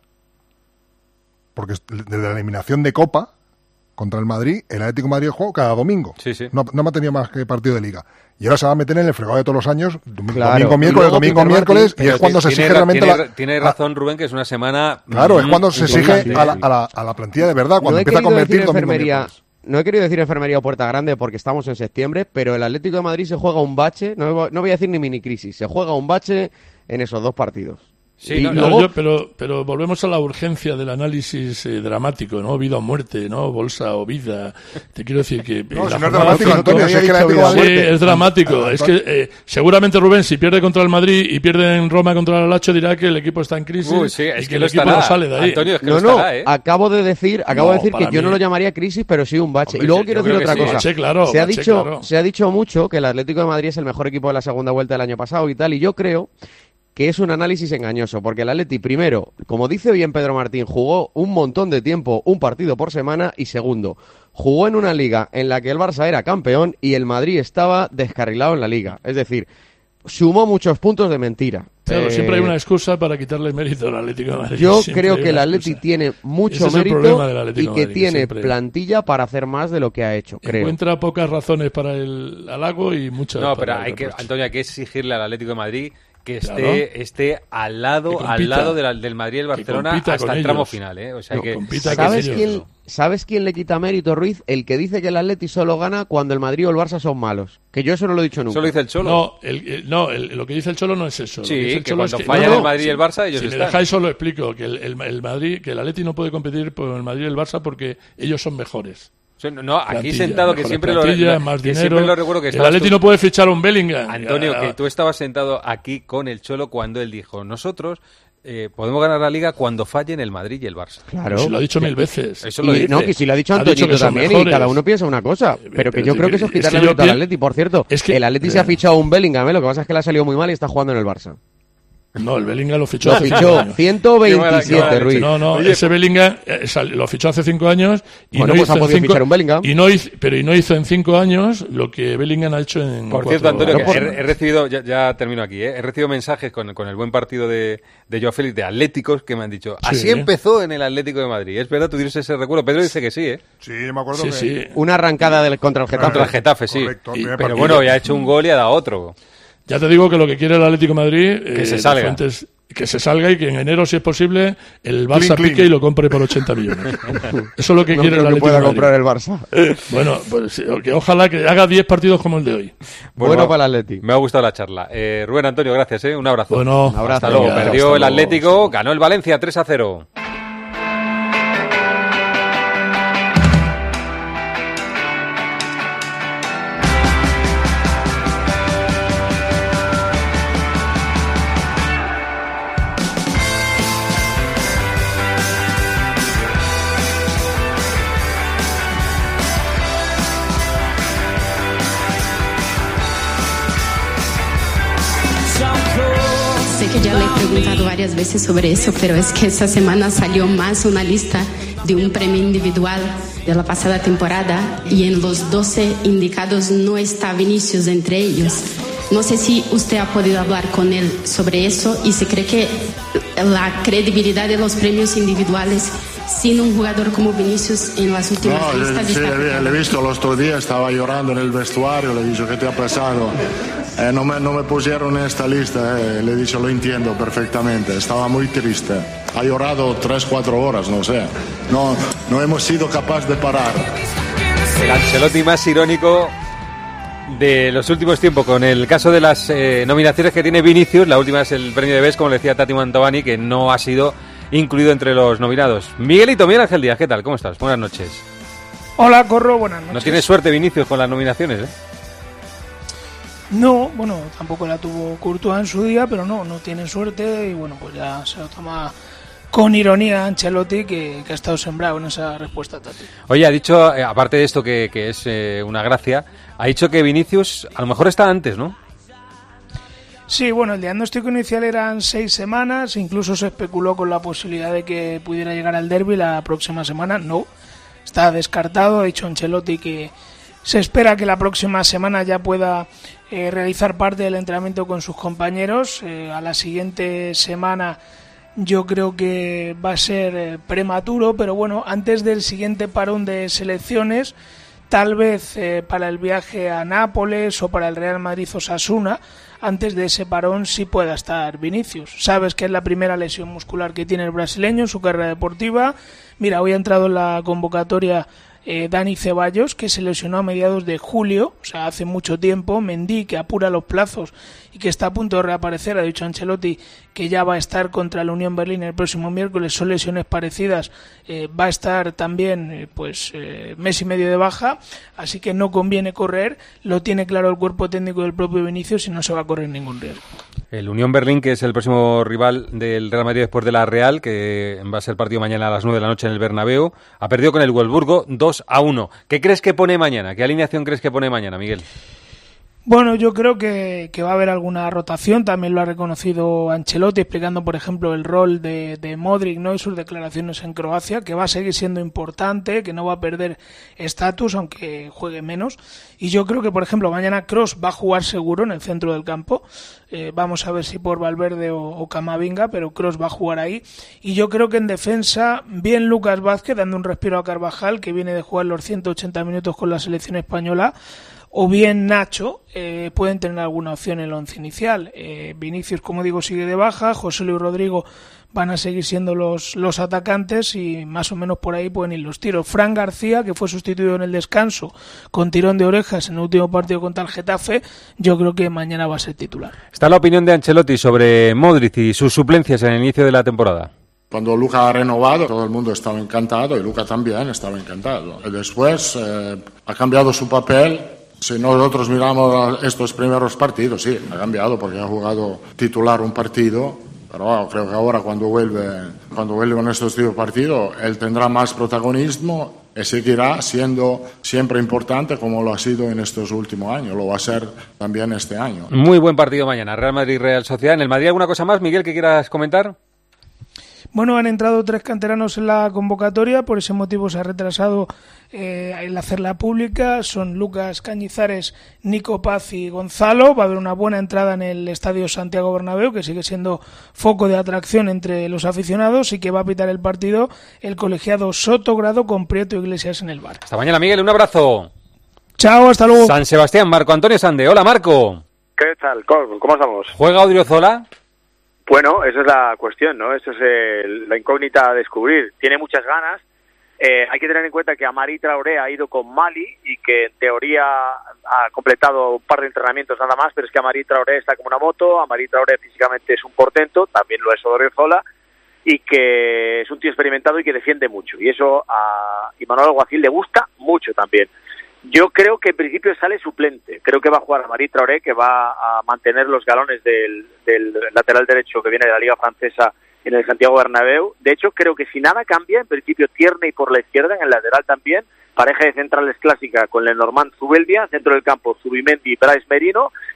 Porque es- desde la eliminación de Copa contra el Madrid, el Atlético de Madrid juega cada domingo. Sí, sí. No, no ha tenido más que partido de liga. Y ahora se va a meter en el fregado de todos los años, domingo, Claro. domingo Y miércoles, luego domingo, Peter miércoles, Martin, y es Pero cuando se tiene exige ra- realmente tiene, la... tiene razón Rubén, que es una semana... Claro, es mm, cuando se exige importante, a la, ¿eh? a, la, a la plantilla de verdad, cuando No he empieza a querido decir convertir domingo, enfermería, miércoles. no he querido decir enfermería o puerta grande porque estamos en septiembre, pero el Atlético de Madrid se juega un bache, no, no voy a decir ni mini crisis, se juega un bache en esos dos partidos. Sí, y no, Pero, luego, yo- pero, pero volvemos a la urgencia del análisis eh, dramático, ¿no? Vida o muerte, ¿no? Bolsa o vida. Te quiero decir que... No, la si no es jornada dramático, cinco- Antonio, si es que el dicho Atlético vida o Sí, muerte. es dramático. Ah, Es Antonio. que eh, seguramente Rubén, si pierde contra el Madrid y pierde en Roma contra el Lacho, dirá que el equipo está en crisis Uy, sí, es y que que el lo equipo estará. no sale de ahí. Antonio, es que no, lo no, estará, ¿eh? acabo de decir, acabo No, de decir que para yo mí- no lo llamaría crisis, pero sí un bache. Hombre, y luego yo quiero creo decir que otra sí. cosa. Bache, claro, se ha bache, dicho, claro. se ha dicho mucho que el Atlético de Madrid es el mejor equipo de la segunda vuelta del año pasado y tal, y yo creo que es un análisis engañoso, porque el Atleti, primero, como dice bien Pedro Martín, jugó un montón de tiempo, un partido por semana, y segundo, jugó en una liga en la que el Barça era campeón y el Madrid estaba descarrilado en la liga. Es decir, sumó muchos puntos de mentira. Claro, Eh, siempre hay una excusa para quitarle mérito al Atlético de Madrid. Yo Siempre creo hay que el una Atleti excusa. tiene mucho Ese es el mérito problema del y Atlético de que Madrid, tiene siempre. plantilla para hacer más de lo que ha hecho, creo. Encuentra pocas razones para el halago y muchas No, para pero el hay que, reproche. Antonio, hay que exigirle al Atlético de Madrid que esté, Claro. esté al lado, Que compita. al lado de la- del Madrid y el Que Barcelona compita hasta con el tramo ellos. final, ¿eh? O sea, No, hay que, compita hay que con ¿Sabes ellos. quién, ¿Sabes quién le quita mérito, Ruiz? El que dice que el Atleti solo gana cuando el Madrid o el Barça son malos. Que yo eso no lo he dicho nunca. Solo dice el Cholo. No, el, el- no el- lo que dice el Cholo no es eso. Lo Sí, que dice el que Cholo cuando es fallan no, el Madrid y el Barça, ellos Si me están. dejáis solo explico que el, el- el Madrid, que el Atleti no puede competir con el Madrid y el Barça porque ellos son mejores. O sea, no, aquí Plantilla, sentado que mejor siempre lo, plantilla, lo- más que dinero. siempre lo recuerdo que el estabas Atleti tú- no puede fichar a un Bellingham. Antonio, Ya, que tú estabas sentado aquí con el Cholo cuando él dijo, nosotros eh, podemos ganar la Liga cuando fallen el Madrid y el Barça. Claro. Si lo ha dicho mil veces. Eso lo Y, dice. no, que si lo ha dicho Ha dicho Antonio que son también, y mejores. cada uno piensa una cosa. Pero que pero yo te- creo que eso es es que quitarle yo mérito al pi- Atleti. Por cierto, es que- el Atleti se ha fichado a un Bellingham, ¿eh? Lo que pasa es que le ha salido muy mal y está jugando en el Barça. No, el Bellingham lo fichó Lo hace cinco fichó años. ciento veintisiete, Ruiz. No, no, Oye, ese Bellingham eh, sal- lo fichó hace cinco años y Bueno, no pues hizo ha en podido cinco, fichar un Bellingham. y no hizo, pero y no hizo en cinco años lo que Bellingham ha hecho en Por cuatro- cierto, Antonio, que cuatro he, años. he recibido, ya, ya termino aquí, ¿eh? he recibido mensajes con, con el buen partido de, de Joao Félix, de Atléticos, que me han dicho, así Sí. empezó en el Atlético de Madrid. Es verdad, tú tienes ese recuerdo. Pedro dice que sí, ¿eh? Sí, yo me acuerdo Sí, que... sí. Una arrancada del, contra el Getafe. Contra el Getafe, sí. Correcto, el Y- primer Pero partido. bueno, ya ha hecho un gol y ha dado otro. Ya te digo que lo que quiere el Atlético de Madrid Que eh, se de salga. Fuentes, que se salga y que en enero, si es posible, el Barça Clean, clean. pique y lo compre por ochenta millones. Eso es lo que No quiere el creo que Atlético pueda de Madrid. comprar el Barça. Bueno, pues sí, que ojalá que haga diez partidos como el de hoy. Bueno Bueno, para el Atleti. Me ha gustado la charla. Eh, Rubén, Antonio, gracias, ¿eh? Un abrazo. Bueno, Un abrazo. Hasta luego. Venga, Perdió hasta el luego. Atlético, ganó el Valencia tres a cero. ya le he preguntado varias veces sobre eso, pero es que esta semana salió más una lista de un premio individual de la pasada temporada y en los doce indicados no está Vinicius entre ellos. No sé si usted ha podido hablar con él sobre eso y si cree que la credibilidad de los premios individuales sin un jugador como Vinicius en las últimas no, listas sí, está... le, le he visto el otro día, estaba llorando en el vestuario, le he dicho, ¿qué te ha pasado? Eh, no, me, no me pusieron en esta lista, eh. Le he dicho, lo entiendo perfectamente, estaba muy triste. Ha llorado tres, cuatro horas, no sé. No, no hemos sido capaces de parar. El Ancelotti más irónico de los últimos tiempos, con el caso de las eh, nominaciones que tiene Vinicius. La última es el premio de Best, como le decía Tati Mantovani, que no ha sido incluido entre los nominados. Miguelito, Miguel Ángel Díaz, ¿qué tal? ¿Cómo estás? Buenas noches. Hola, Corro, buenas noches. No tienes suerte, Vinicius, con las nominaciones, ¿eh? No, bueno, tampoco la tuvo Courtois en su día, pero no, no tiene suerte y bueno, pues ya se lo toma con ironía Ancelotti, que, que ha estado sembrado en esa respuesta, Tati. Oye, ha dicho, eh, aparte de esto que, que es eh, una gracia, ha dicho que Vinicius a lo mejor está antes, ¿no? Sí, bueno, el diagnóstico inicial eran seis semanas, incluso se especuló con la posibilidad de que pudiera llegar al derbi la próxima semana. No, está descartado. Ha dicho Ancelotti que se espera que la próxima semana ya pueda eh, realizar parte del entrenamiento con sus compañeros. Eh, a la siguiente semana yo creo que va a ser eh, prematuro, pero bueno, antes del siguiente parón de selecciones, tal vez eh, para el viaje a Nápoles o para el Real Madrid-Osasuna, antes de ese parón sí pueda estar Vinicius. Sabes que es la primera lesión muscular que tiene el brasileño en su carrera deportiva. Mira, hoy ha entrado en la convocatoria eh, Dani Ceballos, que se lesionó a mediados de julio, o sea, hace mucho tiempo. Mendy, que apura los plazos y que está a punto de reaparecer, ha dicho Ancelotti que ya va a estar contra la Unión Berlín el próximo miércoles. Son lesiones parecidas, eh, va a estar también eh, pues eh, mes y medio de baja, así que no conviene correr. Lo tiene claro el cuerpo técnico del propio Vinicius y no se va a correr ningún riesgo. El Unión Berlín, que es el próximo rival del Real Madrid después de la Real, que va a ser partido mañana a las nueve de la noche en el Bernabéu, ha perdido con el Wolfsburgo dos a uno. ¿Qué crees que pone mañana? ¿Qué alineación crees que pone mañana, Miguel? Bueno, yo creo que, que va a haber alguna rotación, también lo ha reconocido Ancelotti, explicando, por ejemplo, el rol de, de Modric, ¿no?, y sus declaraciones en Croacia, que va a seguir siendo importante, que no va a perder estatus, aunque juegue menos. Y yo creo que, por ejemplo, mañana Kroos va a jugar seguro en el centro del campo. Eh, vamos a ver si por Valverde o, o Camavinga, pero Kroos va a jugar ahí. Y yo creo que en defensa, bien Lucas Vázquez, dando un respiro a Carvajal, que viene de jugar los ciento ochenta minutos con la selección española, o bien Nacho, eh, pueden tener alguna opción en el once inicial. Eh, Vinicius, como digo, sigue de baja, José Luis y Rodrigo van a seguir siendo los, los atacantes y más o menos por ahí pueden ir los tiros. Fran García, que fue sustituido en el descanso con tirón de orejas en el último partido contra el Getafe, yo creo que mañana va a ser titular. Está la opinión de Ancelotti sobre Modric y sus suplencias en el inicio de la temporada. Cuando Luka ha renovado, todo el mundo estaba encantado y Luka también estaba encantado. Después eh, ha cambiado su papel. Si nosotros miramos estos primeros partidos, sí, ha cambiado porque ha jugado titular un partido, pero bueno, creo que ahora cuando vuelve, cuando vuelve en estos tipos de partidos, él tendrá más protagonismo y seguirá siendo siempre importante como lo ha sido en estos últimos años, lo va a ser también este año. Muy buen partido mañana, Real Madrid-Real Sociedad. ¿En el Madrid alguna cosa más, Miguel, que quieras comentar? Bueno, han entrado tres canteranos en la convocatoria, por ese motivo se ha retrasado eh, el hacerla pública. Son Lucas Cañizares, Nico Paz y Gonzalo. Va a haber una buena entrada en el Estadio Santiago Bernabéu, que sigue siendo foco de atracción entre los aficionados, y que va a pitar el partido el colegiado Sotogrado con Prieto Iglesias en el bar. Hasta mañana, Miguel, un abrazo. Chao, hasta luego. San Sebastián, Marco Antonio Sande. Hola, Marco. ¿Qué tal? ¿Cómo estamos? ¿Juega Odriozola? Bueno, esa es la cuestión, ¿no? Esa es el, la incógnita a descubrir. Tiene muchas ganas. Eh, hay que tener en cuenta que Amari Traoré ha ido con Mali y que en teoría ha completado un par de entrenamientos nada más, pero es que Amari Traoré está como una moto. Amari Traoré físicamente es un portento, también lo es Odriozola, y que es un tío experimentado y que defiende mucho. Y eso a Imanol Alguacil le gusta mucho también. Yo creo que en principio sale suplente. Creo que va a jugar Amari Traoré, que va a mantener los galones del, del lateral derecho que viene de la Liga Francesa en el Santiago Bernabéu. De hecho, creo que si nada cambia, en principio Tierney por la izquierda, en el lateral también, pareja de centrales clásica con Lenormand Zubeldia, centro del campo Zubimendi y Brais Merino,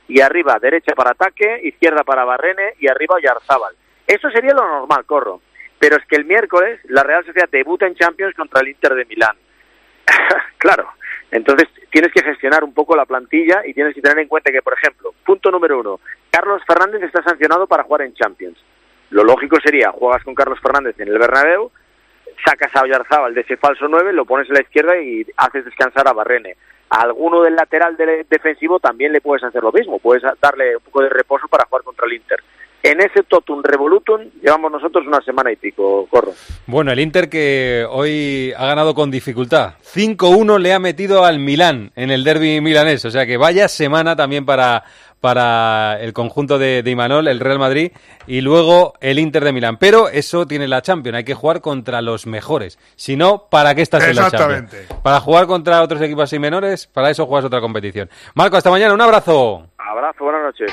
y arriba derecha para ataque, izquierda para Barrene y arriba Oyarzábal. Eso sería lo normal, Corro. Pero es que el miércoles la Real Sociedad debuta en Champions contra el Inter de Milán. Claro, entonces tienes que gestionar un poco la plantilla y tienes que tener en cuenta que, por ejemplo, punto número uno, Carlos Fernández está sancionado para jugar en Champions. Lo lógico sería, juegas con Carlos Fernández en el Bernabéu, sacas a Oyarzábal de ese falso nueve, lo pones a la izquierda y haces descansar a Barrene. A alguno del lateral de defensivo también le puedes hacer lo mismo, puedes darle un poco de reposo para jugar contra el Inter. En ese totum revolutum llevamos nosotros una semana y pico, Corro. Bueno, el Inter que hoy ha ganado con dificultad. cinco uno le ha metido al Milán en el derbi milanés. O sea que vaya semana también para, para el conjunto de, de Imanol, el Real Madrid, y luego el Inter de Milán. Pero eso tiene la Champions, hay que jugar contra los mejores. Si no, ¿para qué estás en la Champions? Para jugar contra otros equipos así menores, para eso juegas otra competición. Marco, hasta mañana, un abrazo. Abrazo, buenas noches.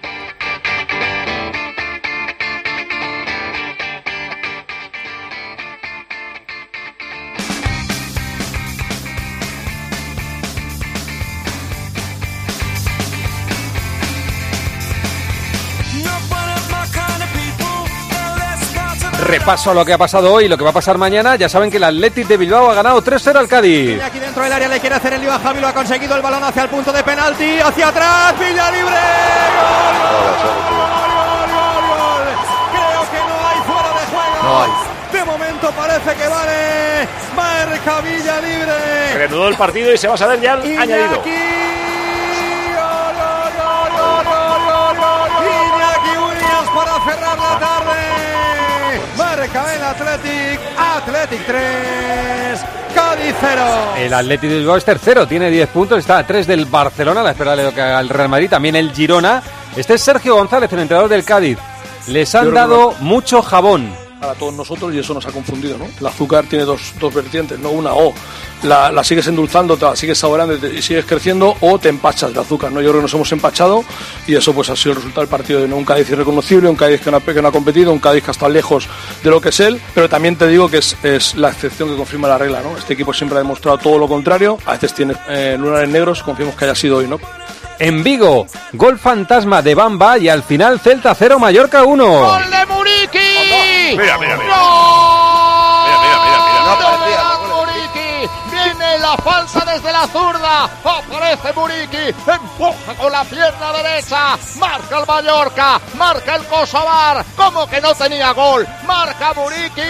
Repaso a lo que ha pasado hoy y lo que va a pasar mañana. Ya saben que el Athletic de Bilbao ha ganado tres cero al Cádiz. Y aquí dentro del área le quiere hacer el lío a Javi, lo ha conseguido, el balón hacia el punto de penalti, hacia atrás, Villa libre. ¡Gol, gol, gol, gol, gol! Creo que no hay fuera de juego. No hay. De momento parece que vale. Marca Villa libre. Reanudó el partido y se va a saber ya el Iñaki. añadido. Gol, gol, gol, gol, gol, gol, gol. Iñaki Williams para cerrar la tarde. Marca el Athletic, Athletic tres, Cádiz cero. El Athletic de Bilbao es tercero, tiene diez puntos, está a tres del Barcelona, a la espera de lo que haga el Real Madrid, también el Girona. Este es Sergio González, el entrenador del Cádiz. Les han dado mucho jabón a todos nosotros y eso nos ha confundido, ¿no? El azúcar tiene dos, dos vertientes, no una, o la, la sigues endulzando, te la sigues saboreando y sigues creciendo, o te empachas de azúcar, ¿no? Yo creo que nos hemos empachado y eso pues ha sido el resultado del partido de ¿no? un Cádiz irreconocible, un Cádiz que no, que no ha competido, un Cádiz que ha estado lejos de lo que es él, pero también te digo que es, es la excepción que confirma la regla, ¿no? Este equipo siempre ha demostrado todo lo contrario, a veces tiene eh, lunares negros, confiamos que haya sido hoy, ¿no? En Vigo, gol fantasma de Bamba y al final Celta cero, Mallorca uno. ¡Gol de Muriqui! Mira, mira, mira. ¡No! Mira, mira, mira, mira. No aparecía. Muriqui, viene la falsa desde la zurda, aparece Muriqui, empuja con la pierna derecha, marca el Mallorca, marca el Kosovar, como que no tenía gol, marca Muriqui,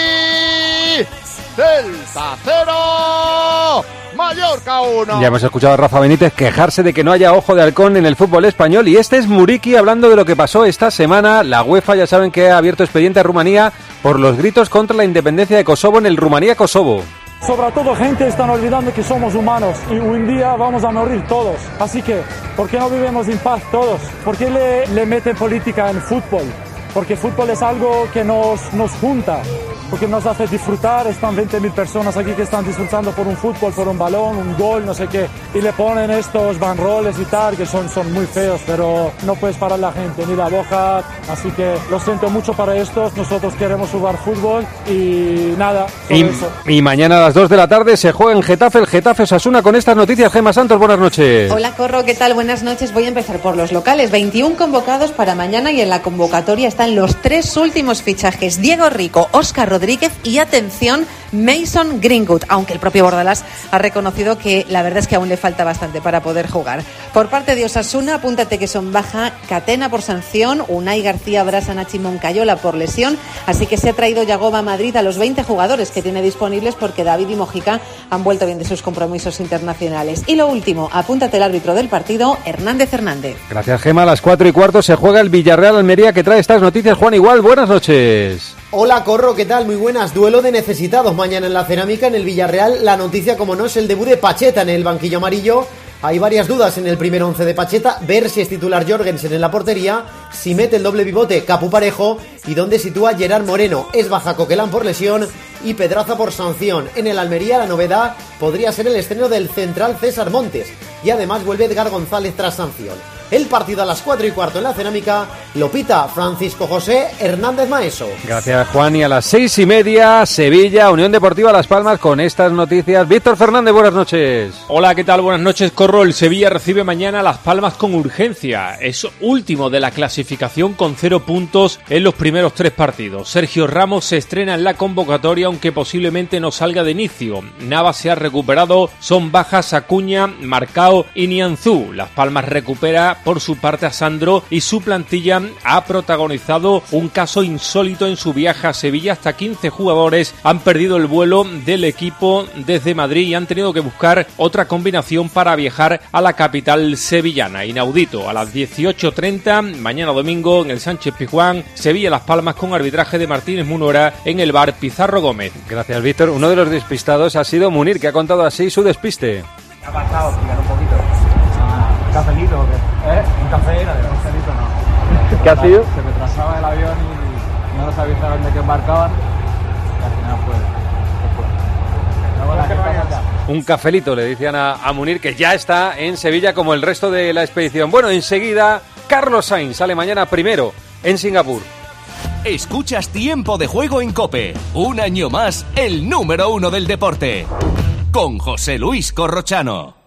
Celta cero, Mallorca uno. Ya hemos escuchado a Rafa Benítez quejarse de que no haya ojo de halcón en el fútbol español y este es Muriqui hablando de lo que pasó esta semana. La UEFA ya saben que ha abierto expediente a Rumanía por los gritos contra la independencia de Kosovo en el Rumanía-Kosovo. Sobre todo gente están olvidando que somos humanos y un día vamos a morir todos. Así que, ¿por qué no vivimos en paz todos? ¿Por qué le, le meten política en fútbol? Porque fútbol es algo que nos, nos junta, porque nos hace disfrutar. Están veinte mil personas aquí que están disfrutando por un fútbol, por un balón, un gol, no sé qué. Y le ponen estos banroles y tal, que son, son muy feos, pero no puedes parar la gente, ni la boca. Así que lo siento mucho para estos. Nosotros queremos jugar fútbol y nada, y, eso. Y mañana a las dos de la tarde se juega en Getafe, el Getafe Osasuna. Con estas noticias, Gemma Santos, buenas noches. Hola, Corro, ¿qué tal? Buenas noches. Voy a empezar por los locales. veintiún convocados para mañana y en la convocatoria están los tres últimos fichajes. Diego Rico, Óscar Rodríguez y, atención, Mason Greenwood, aunque el propio Bordalás ha reconocido que la verdad es que aún le falta bastante para poder jugar. Por parte de Osasuna, apúntate que son baja Catena por sanción, Unai García, Brasa, Nachi Moncayola por lesión, así que se ha traído Yagoba a Madrid a los veinte jugadores que tiene disponibles porque David y Mojica han vuelto bien de sus compromisos internacionales. Y lo último, apúntate el árbitro del partido, Hernández Hernández. Gracias, Gemma. A las cuatro y cuarto se juega el Villarreal-Almería, que trae estas noticias. Juan Igual, buenas noches. Hola, Corro, ¿qué tal? Muy buenas. Duelo de necesitados mañana en la Cerámica, en el Villarreal. La noticia, como no, es el debut de Pacheta en el banquillo amarillo. Hay varias dudas en el primer once de Pacheta, ver si es titular Jorgensen en la portería, si mete el doble pivote Capu Parejo y dónde sitúa Gerard Moreno. Es baja Coquelán por lesión y Pedraza por sanción. En el Almería la novedad podría ser el estreno del central César Montes y además vuelve Edgar González tras sanción. El partido a las cuatro y cuarto en la Cerámica lo pita Francisco José Hernández Maeso. Gracias, Juan. Y a las seis y media, Sevilla, Unión Deportiva Las Palmas, con estas noticias. Víctor Fernández, buenas noches. Hola, ¿qué tal? Buenas noches, Corro. El Sevilla recibe mañana a Las Palmas con urgencia. Es último de la clasificación con cero puntos en los primeros tres partidos. Sergio Ramos se estrena en la convocatoria, aunque posiblemente no salga de inicio. Navas se ha recuperado, son bajas Acuña, Marcao y Nianzú. Las Palmas recupera por su parte a Sandro y su plantilla ha protagonizado un caso insólito en su viaje a Sevilla. Hasta quince jugadores han perdido el vuelo del equipo desde Madrid y han tenido que buscar otra combinación para viajar a la capital sevillana. Inaudito. A las dieciocho treinta, mañana domingo, en el Sánchez Pizjuán, Sevilla-Las Palmas, con arbitraje de Martínez Munora en el bar Pizarro Gómez. Gracias, Víctor. Uno de los despistados ha sido Munir, que ha contado así su despiste. ¿Qué ha pasado? Explicar un poquito. ¿Un cafelito o qué? ¿Eh? ¿Un café era? Un cafelito no. ¿Qué ha sido? Se retrasaba el avión y no nos avisaron de que embarcaban y al final fue. Un cafelito, le decían a, a Munir, que ya está en Sevilla como el resto de la expedición. Bueno, enseguida, Carlos Sainz sale mañana primero en Singapur. Escuchas Tiempo de Juego en COPE. Un año más, el número uno del deporte. Con José Luis Corrochano.